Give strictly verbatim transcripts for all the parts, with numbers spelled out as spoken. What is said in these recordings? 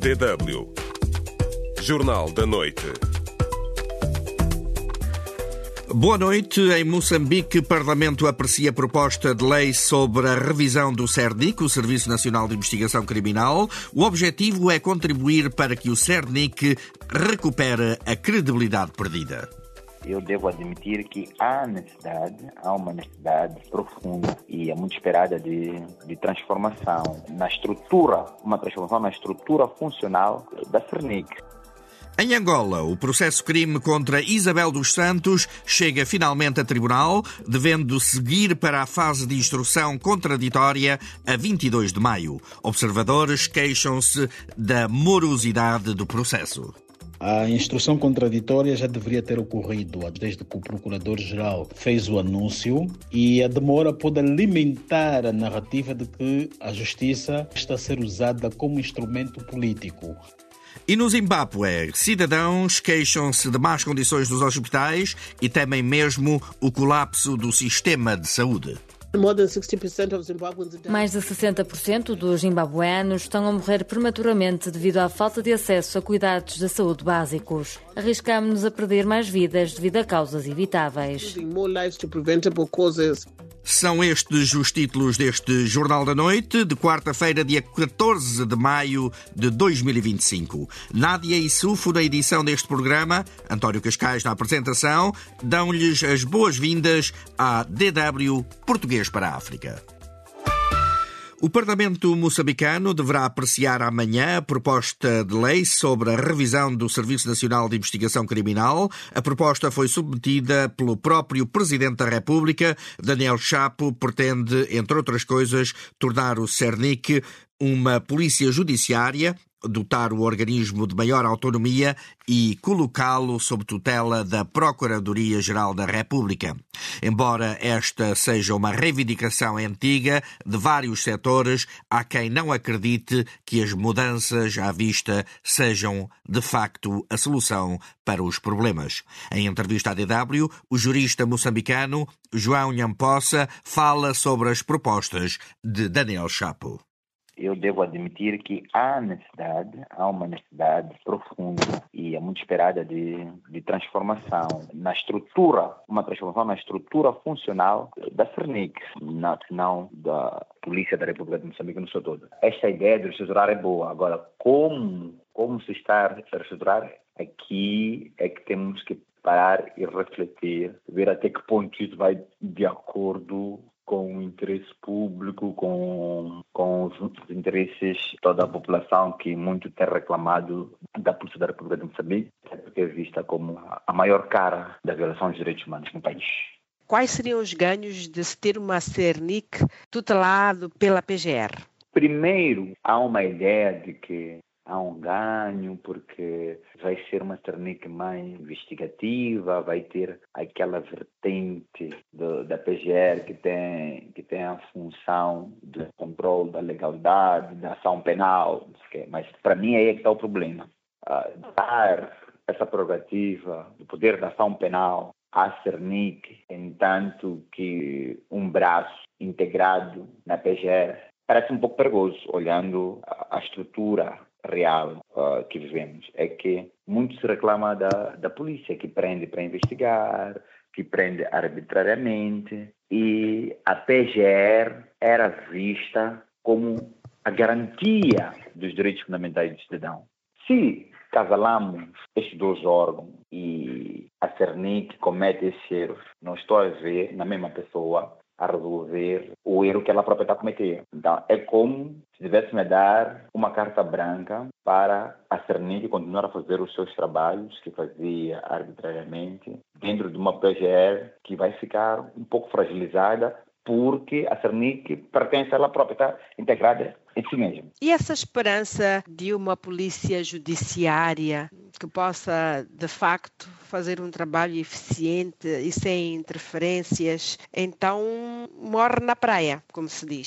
D W. Jornal da Noite. Boa noite. Em Moçambique, o Parlamento aprecia a proposta de lei sobre a revisão do CERNIC, o Serviço Nacional de Investigação Criminal. O objetivo é contribuir para que o CERNIC recupere a credibilidade perdida. Eu devo admitir que há necessidade, há uma necessidade profunda e é muito esperada de, de transformação na estrutura, uma transformação na estrutura funcional da CERNIC. Em Angola, o processo-crime contra Isabel dos Santos chega finalmente a tribunal, devendo seguir para a fase de instrução contraditória a vinte e dois de maio. Observadores queixam-se da morosidade do processo. A instrução contraditória já deveria ter ocorrido desde que o Procurador-Geral fez o anúncio, e a demora pode alimentar a narrativa de que a Justiça está a ser usada como instrumento político. E no Zimbábue, cidadãos queixam-se de más condições nos hospitais e temem mesmo o colapso do sistema de saúde. Mais de sessenta por cento dos zimbabueanos estão a morrer prematuramente devido à falta de acesso a cuidados de saúde básicos. Arriscamos-nos a perder mais vidas devido a causas evitáveis. São estes os títulos deste Jornal da Noite, de quarta-feira, dia catorze de maio de dois mil e vinte e cinco. Nádia e Sufo na edição deste programa, António Cascais na apresentação, dão-lhes as boas-vindas à D W Português para a África. O Parlamento moçambicano deverá apreciar amanhã a proposta de lei sobre a revisão do Serviço Nacional de Investigação Criminal. A proposta foi submetida pelo próprio Presidente da República. Daniel Chapo pretende, entre outras coisas, tornar o CERNIC uma polícia judiciária, dotar o organismo de maior autonomia e colocá-lo sob tutela da Procuradoria-Geral da República. Embora esta seja uma reivindicação antiga de vários setores, há quem não acredite que as mudanças à vista sejam, de facto, a solução para os problemas. Em entrevista à D W, o jurista moçambicano João Nhampossa fala sobre as propostas de Daniel Chapo. Eu devo admitir que há necessidade, há uma necessidade profunda e é muito esperada de, de transformação na estrutura, uma transformação na estrutura funcional da CERNIC, não, não da Polícia da República de Moçambique no seu todo. Esta ideia de reestruturar é boa. Agora, como, como se está a reestruturar, aqui é que temos que parar e refletir, ver até que ponto isso vai de acordo com o interesse público, com, com os interesses de toda a população que muito tem reclamado da Polícia da República de Moçambique, porque é vista como a maior cara da violação dos direitos humanos no país. Quais seriam os ganhos de se ter uma CERNIC tutelado pela P G R? Primeiro, há uma ideia de que há um ganho porque vai ser uma CERNIC mais investigativa, vai ter aquela vertente do, da P G R que tem, que tem a função de controle da legalidade, da ação penal, não sei o quê. Mas para mim aí é que está o problema. Uh, dar essa prerrogativa do poder da ação penal à CERNIC, entanto que um braço integrado na P G R, parece um pouco perigoso, olhando a, a estrutura real uh, que vivemos. É que muito se reclama da, da polícia, que prende para investigar, que prende arbitrariamente, e a P G R era vista como a garantia dos direitos fundamentais do cidadão. Se casalamos estes dois órgãos e a CERNIC comete esses erros, não estou a ver na mesma pessoa a resolver o erro que ela própria está cometendo. Então, é como se tivesse a dar uma carta branca para a CERNIC continuar a fazer os seus trabalhos que fazia arbitrariamente dentro de uma P G R que vai ficar um pouco fragilizada porque a CERNIC pertence a ela própria, está integrada em si mesma. E essa esperança de uma polícia judiciária que possa, de facto, fazer um trabalho eficiente e sem interferências, então morre na praia, como se diz?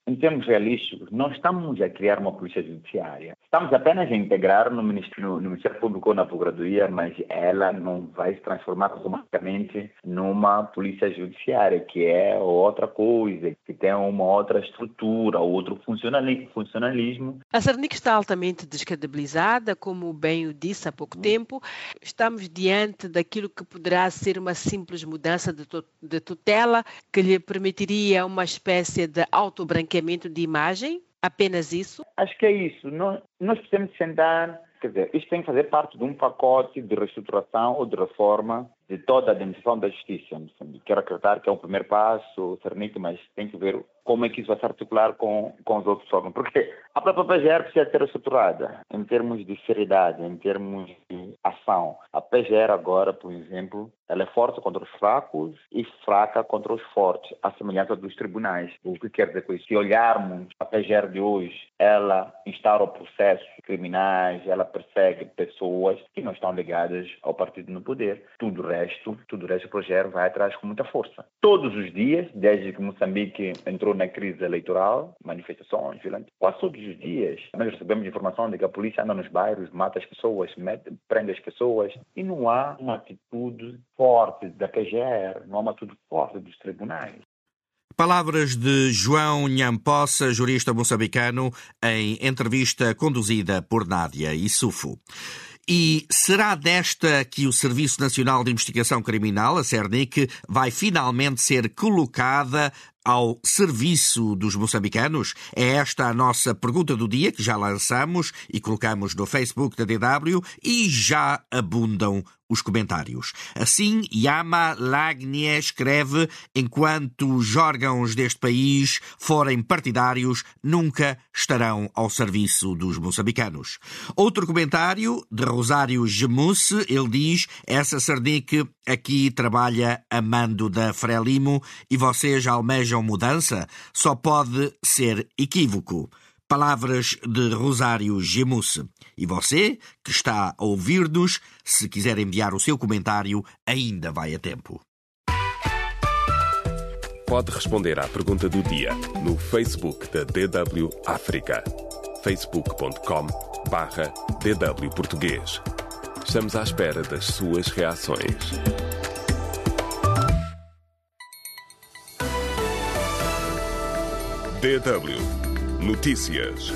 em termos realísticos, não estamos a criar uma polícia judiciária. Estamos apenas a integrar no Ministério, no Ministério Público ou na Procuradoria, mas ela não vai se transformar automaticamente numa polícia judiciária, que é outra coisa, que tem uma outra estrutura, outro funcionalismo. A Cernic está altamente descredibilizada, como bem o disse há pouco hum. tempo. Estamos diante daquilo que poderá ser uma simples mudança de, de tutela, que lhe permitiria uma espécie de autobranqueamento de imagem? Apenas isso? Acho que é isso. Nós, nós precisamos sentar, quer dizer, isto tem que fazer parte de um pacote de reestruturação ou de reforma de toda a administração da justiça. Quero acreditar que é um primeiro passo, o Cernic, mas tem que ver como é que isso vai se articular com, com os outros órgãos. Porque a própria P G R precisa ser estruturada em termos de seriedade, em termos de ação. A P G R agora, por exemplo, ela é forte contra os fracos e fraca contra os fortes, à semelhança dos tribunais. O que quer dizer com isso? Se olharmos a P G R de hoje, ela instaura processos criminais, ela persegue pessoas que não estão ligadas ao partido no poder. Tudo o resto, tudo o resto, o P G R vai atrás com muita força. Todos os dias, desde que Moçambique entrou na crise eleitoral, manifestações violentas, quase todos os dias, nós recebemos informação de que a polícia anda nos bairros, mata as pessoas, mete, prende as pessoas, e não há uma atitude forte da P G R, não há uma atitude forte dos tribunais. Palavras de João Nhampossa, jurista moçambicano, em entrevista conduzida por Nádia Issoufou. E será desta que o Serviço Nacional de Investigação Criminal, a Cernic, vai finalmente ser colocada ao serviço dos moçambicanos? É esta a nossa pergunta do dia, que já lançamos e colocamos no Facebook da D W, e já abundam os comentários. Assim, Yama Lagnie escreve: enquanto os órgãos deste país forem partidários, nunca estarão ao serviço dos moçambicanos. Outro comentário, de Rosário Gemusse, ele diz: essa Cernic aqui trabalha a mando da Frelimo e vocês almejam mudança? Só pode ser equívoco. Palavras de Rosário Gemusse. E você, que está a ouvir-nos, se quiser enviar o seu comentário, ainda vai a tempo. Pode responder à pergunta do dia no Facebook da D W África. facebook ponto com barra D W Português. Estamos à espera das suas reações. D W Notícias.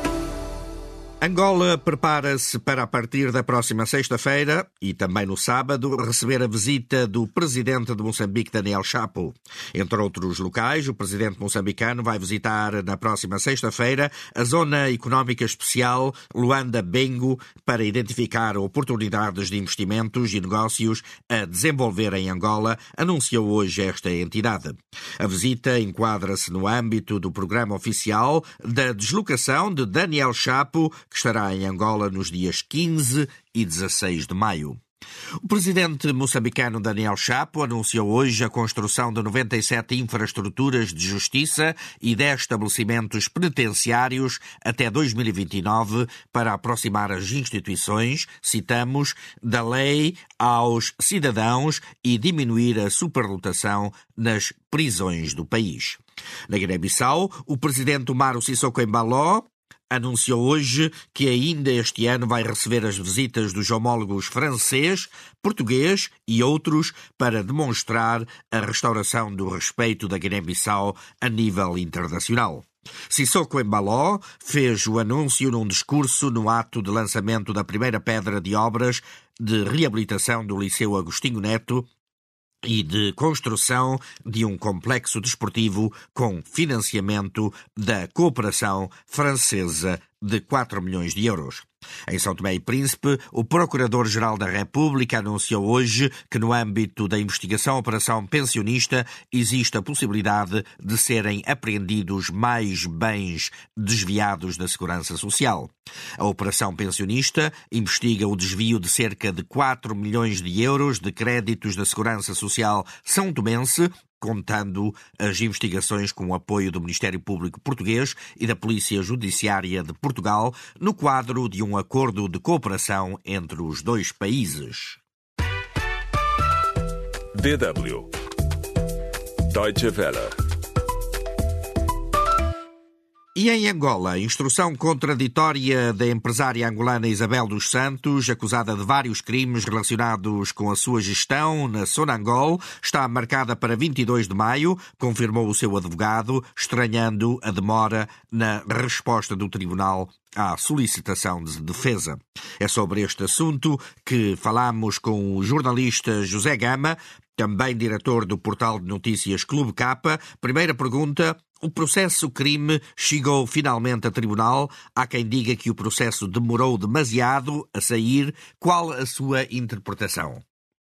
Angola prepara-se para, a partir da próxima sexta-feira e também no sábado, receber a visita do presidente de Moçambique, Daniel Chapo. Entre outros locais, o presidente moçambicano vai visitar na próxima sexta-feira a Zona Económica Especial Luanda-Bengo para identificar oportunidades de investimentos e negócios a desenvolver em Angola, anunciou hoje esta entidade. A visita enquadra-se no âmbito do programa oficial da deslocação de Daniel Chapo, que estará em Angola nos dias quinze e dezasseis de maio. O presidente moçambicano Daniel Chapo anunciou hoje a construção de noventa e sete infraestruturas de justiça e dez estabelecimentos penitenciários até dois mil e vinte e nove para aproximar as instituições, citamos, da lei aos cidadãos e diminuir a superlotação nas prisões do país. Na Guiné-Bissau, o presidente Umaro Sissoko Embaló anunciou hoje que ainda este ano vai receber as visitas dos homólogos francês, português e outros para demonstrar a restauração do respeito da Guiné-Bissau a nível internacional. Sissoko Embaló fez o anúncio num discurso no ato de lançamento da primeira pedra de obras de reabilitação do Liceu Agostinho Neto e de construção de um complexo desportivo com financiamento da cooperação francesa de quatro milhões de euros. Em São Tomé e Príncipe, o Procurador-Geral da República anunciou hoje que no âmbito da investigação Operação Pensionista existe a possibilidade de serem apreendidos mais bens desviados da Segurança Social. A Operação Pensionista investiga o desvio de cerca de quatro milhões de euros de créditos da Segurança Social são tomense, contando as investigações com o apoio do Ministério Público Português e da Polícia Judiciária de Portugal, no quadro de um acordo de cooperação entre os dois países. D W Deutsche Welle. E em Angola, instrução contraditória da empresária angolana Isabel dos Santos, acusada de vários crimes relacionados com a sua gestão na Sonangol, está marcada para vinte e dois de maio, confirmou o seu advogado, estranhando a demora na resposta do tribunal à solicitação de defesa. É sobre este assunto que falamos com o jornalista José Gama, também diretor do portal de notícias Clube Capa. Primeira pergunta: o processo crime chegou finalmente a tribunal. Há quem diga que o processo demorou demasiado a sair. Qual a sua interpretação?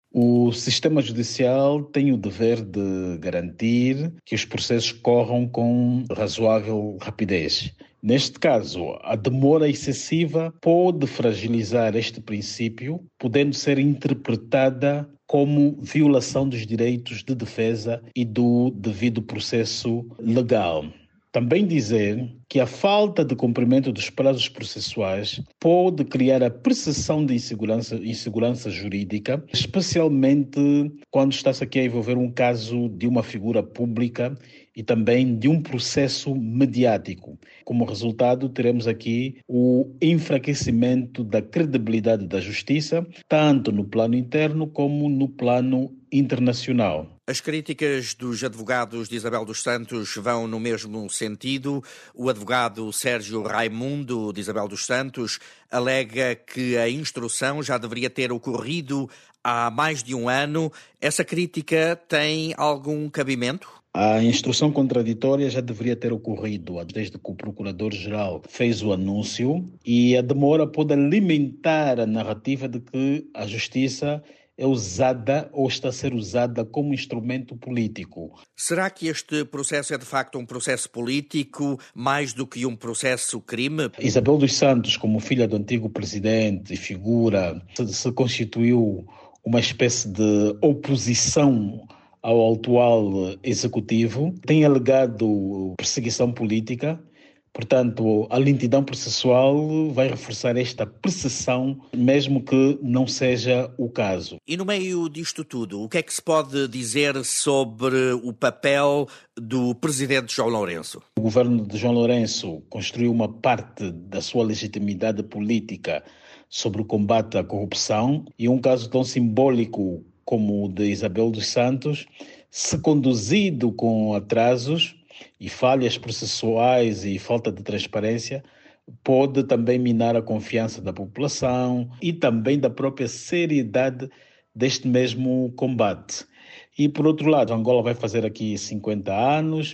O sistema judicial tem o dever de garantir que os processos corram com razoável rapidez. Neste caso, a demora excessiva pode fragilizar este princípio, podendo ser interpretada como violação dos direitos de defesa e do devido processo legal. Também dizer que a falta de cumprimento dos prazos processuais pode criar a percepção de insegurança, insegurança jurídica, especialmente quando está-se aqui a envolver um caso de uma figura pública e também de um processo mediático. Como resultado, teremos aqui o enfraquecimento da credibilidade da justiça, tanto no plano interno como no plano internacional. As críticas dos advogados de Isabel dos Santos vão no mesmo sentido. O advogado Sérgio Raimundo, de Isabel dos Santos, alega que a instrução já deveria ter ocorrido há mais de um ano. Essa crítica tem algum cabimento? A instrução contraditória já deveria ter ocorrido desde que o Procurador-Geral fez o anúncio, e a demora pode alimentar a narrativa de que a Justiça é usada ou está a ser usada como instrumento político. Será que este processo é de facto um processo político mais do que um processo crime? Isabel dos Santos, como filha do antigo presidente e figura, se, se constituiu uma espécie de oposição ao atual executivo, tem alegado perseguição política. Portanto, a lentidão processual vai reforçar esta percepção, mesmo que não seja o caso. E no meio disto tudo, o que é que se pode dizer sobre o papel do presidente João Lourenço? O governo de João Lourenço construiu uma parte da sua legitimidade política sobre o combate à corrupção, e um caso tão simbólico como o de Isabel dos Santos, se conduzido com atrasos e falhas processuais e falta de transparência, pode também minar a confiança da população e também da própria seriedade deste mesmo combate. E, por outro lado, Angola vai fazer aqui cinquenta anos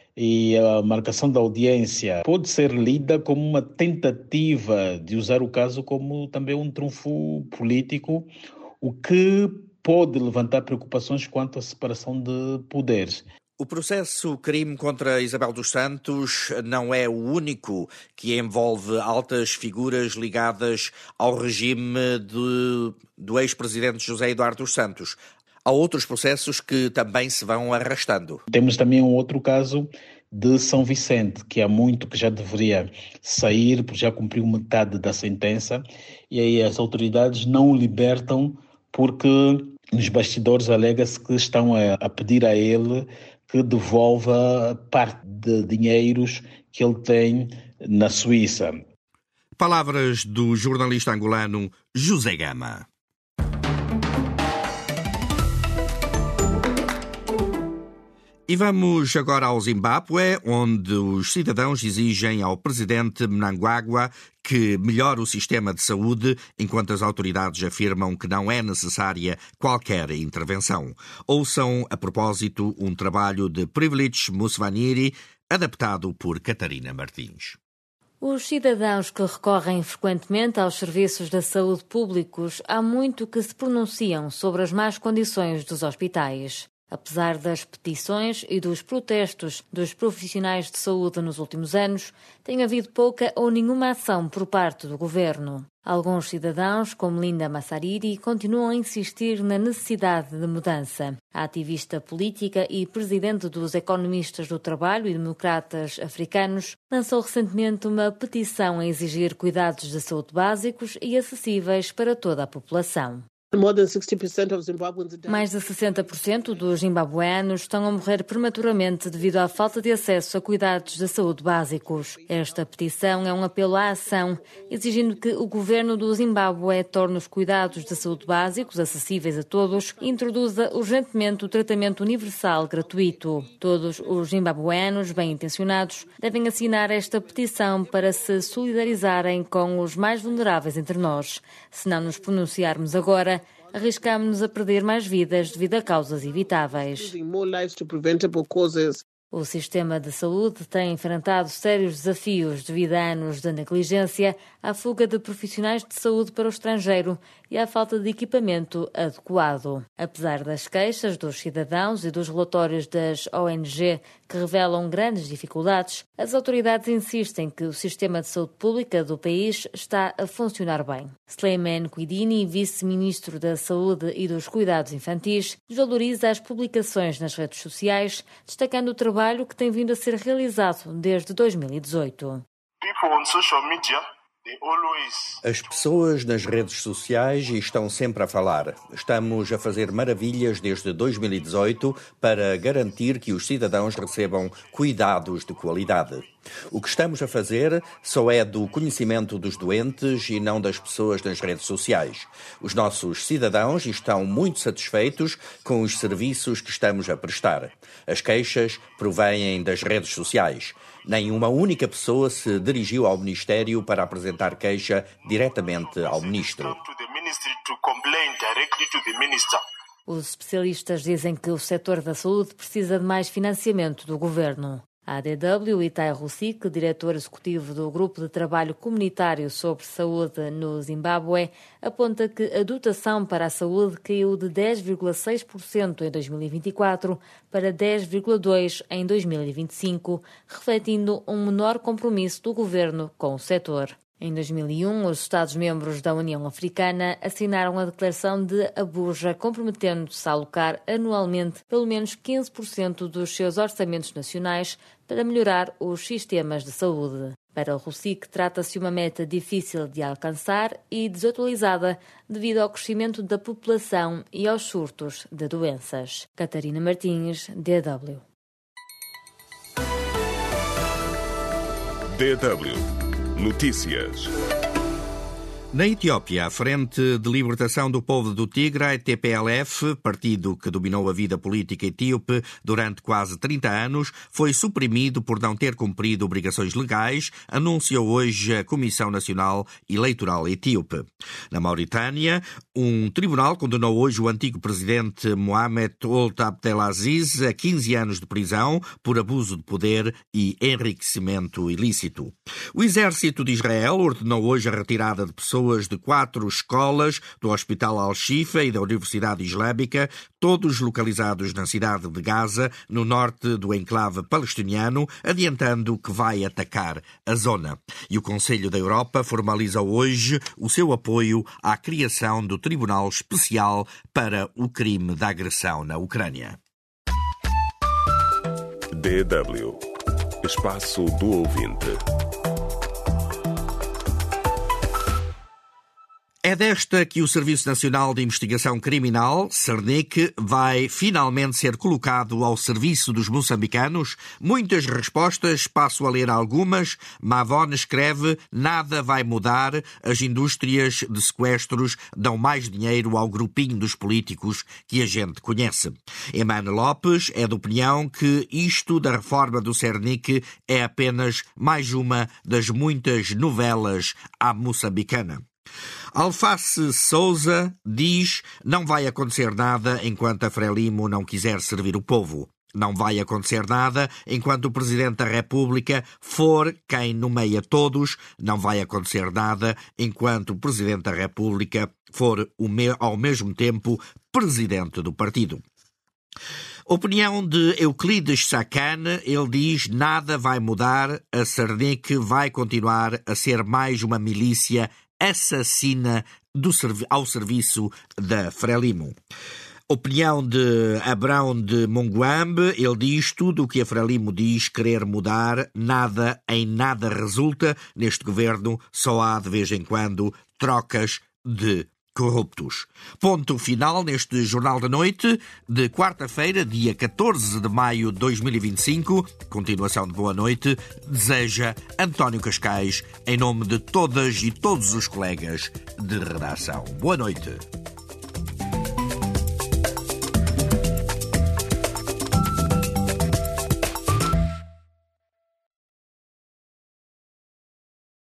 e a marcação da audiência pode ser lida como uma tentativa de usar o caso como também um trunfo político, o que pode levantar preocupações quanto à separação de poderes. O processo crime contra Isabel dos Santos não é o único que envolve altas figuras ligadas ao regime de, do ex-presidente José Eduardo dos Santos. Há outros processos que também se vão arrastando. Temos também um outro caso de São Vicente, que há muito que já deveria sair, porque já cumpriu metade da sentença, e aí as autoridades não o libertam porque nos bastidores alega-se que estão a, a pedir a ele que devolva parte de dinheiros que ele tem na Suíça. Palavras do jornalista angolano José Gama. E vamos agora ao Zimbábue, onde os cidadãos exigem ao presidente Mnangagwa que melhore o sistema de saúde, enquanto as autoridades afirmam que não é necessária qualquer intervenção. Ouçam, a propósito, um trabalho de Privilege Musvaniri, adaptado por Catarina Martins. Os cidadãos que recorrem frequentemente aos serviços da saúde públicos há muito que se pronunciam sobre as más condições dos hospitais. Apesar das petições e dos protestos dos profissionais de saúde nos últimos anos, tem havido pouca ou nenhuma ação por parte do governo. Alguns cidadãos, como Linda Massariri, continuam a insistir na necessidade de mudança. A ativista política e presidente dos Economistas do Trabalho e Democratas Africanos lançou recentemente uma petição a exigir cuidados de saúde básicos e acessíveis para toda a população. Mais de sessenta por cento dos zimbabueanos estão a morrer prematuramente devido à falta de acesso a cuidados de saúde básicos. Esta petição é um apelo à ação, exigindo que o governo do Zimbábue torne os cuidados de saúde básicos acessíveis a todos e introduza urgentemente o tratamento universal gratuito. Todos os zimbabueanos bem-intencionados devem assinar esta petição para se solidarizarem com os mais vulneráveis entre nós. Se não nos pronunciarmos agora, arriscamos-nos a perder mais vidas devido a causas evitáveis. O sistema de saúde tem enfrentado sérios desafios devido a anos de negligência, à fuga de profissionais de saúde para o estrangeiro e à falta de equipamento adequado. Apesar das queixas dos cidadãos e dos relatórios das O N G que revelam grandes dificuldades, as autoridades insistem que o sistema de saúde pública do país está a funcionar bem. Sleiman Quidini, vice-ministro da Saúde e dos Cuidados Infantis, desvaloriza as publicações nas redes sociais, destacando o trabalho que tem vindo a ser realizado desde dois mil e dezoito. As pessoas nas redes sociais estão sempre a falar. Estamos a fazer maravilhas desde dois mil e dezoito para garantir que os cidadãos recebam cuidados de qualidade. O que estamos a fazer só é do conhecimento dos doentes e não das pessoas nas redes sociais. Os nossos cidadãos estão muito satisfeitos com os serviços que estamos a prestar. As queixas provêm das redes sociais. Nem uma única pessoa se dirigiu ao Ministério para apresentar queixa diretamente ao Ministro. Os especialistas dizem que o setor da saúde precisa de mais financiamento do governo. A D W, Itai Russik, diretor executivo do Grupo de Trabalho Comunitário sobre Saúde no Zimbábue, aponta que a dotação para a saúde caiu de dez vírgula seis por cento em dois mil e vinte e quatro para dez vírgula dois por cento em dois mil e vinte e cinco, refletindo um menor compromisso do governo com o setor. Em dois mil e um, os Estados-membros da União Africana assinaram a Declaração de Abuja, comprometendo-se a alocar anualmente pelo menos quinze por cento dos seus orçamentos nacionais para melhorar os sistemas de saúde. Para o Russik, trata-se de uma meta difícil de alcançar e desatualizada devido ao crescimento da população e aos surtos de doenças. Catarina Martins, D W. D W Notícias. Na Etiópia, a Frente de Libertação do Povo do Tigre, T P L F, partido que dominou a vida política etíope durante quase trinta anos, foi suprimido por não ter cumprido obrigações legais, anunciou hoje a Comissão Nacional Eleitoral Etíope. Na Mauritânia, um tribunal condenou hoje o antigo presidente Mohamed Ould Abdelaziz a quinze anos de prisão por abuso de poder e enriquecimento ilícito. O exército de Israel ordenou hoje a retirada de pessoas de quatro escolas do Hospital Al-Shifa e da Universidade Islâmica, todos localizados na cidade de Gaza, no norte do enclave palestiniano, adiantando que vai atacar a zona. E o Conselho da Europa formaliza hoje o seu apoio à criação do Tribunal Especial para o crime da agressão na Ucrânia. D W Espaço do Ouvinte. É desta que o Serviço Nacional de Investigação Criminal, Cernic, vai finalmente ser colocado ao serviço dos moçambicanos? Muitas respostas, passo a ler algumas. Mavon escreve: nada vai mudar, as indústrias de sequestros dão mais dinheiro ao grupinho dos políticos que a gente conhece. Emmanuel Lopes é de opinião que isto da reforma do Cernic é apenas mais uma das muitas novelas à moçambicana. Alface Souza diz: não vai acontecer nada enquanto a Frelimo não quiser servir o povo. Não vai acontecer nada enquanto o Presidente da República for quem nomeia todos. Não vai acontecer nada enquanto o Presidente da República for ao mesmo tempo Presidente do partido. Opinião de Euclides Sacane, ele diz: nada vai mudar, a Cernic vai continuar a ser mais uma milícia assassina do, ao serviço da Frelimo. Opinião de Abrão de Monguambe, ele diz: tudo o que a Frelimo diz querer mudar, nada em nada resulta. Neste governo só há de vez em quando trocas de corruptos. Ponto final neste Jornal da Noite de quarta-feira, dia catorze de maio de dois mil e vinte e cinco. Continuação de boa noite. Deseja António Cascais, em nome de todas e todos os colegas de redação. Boa noite.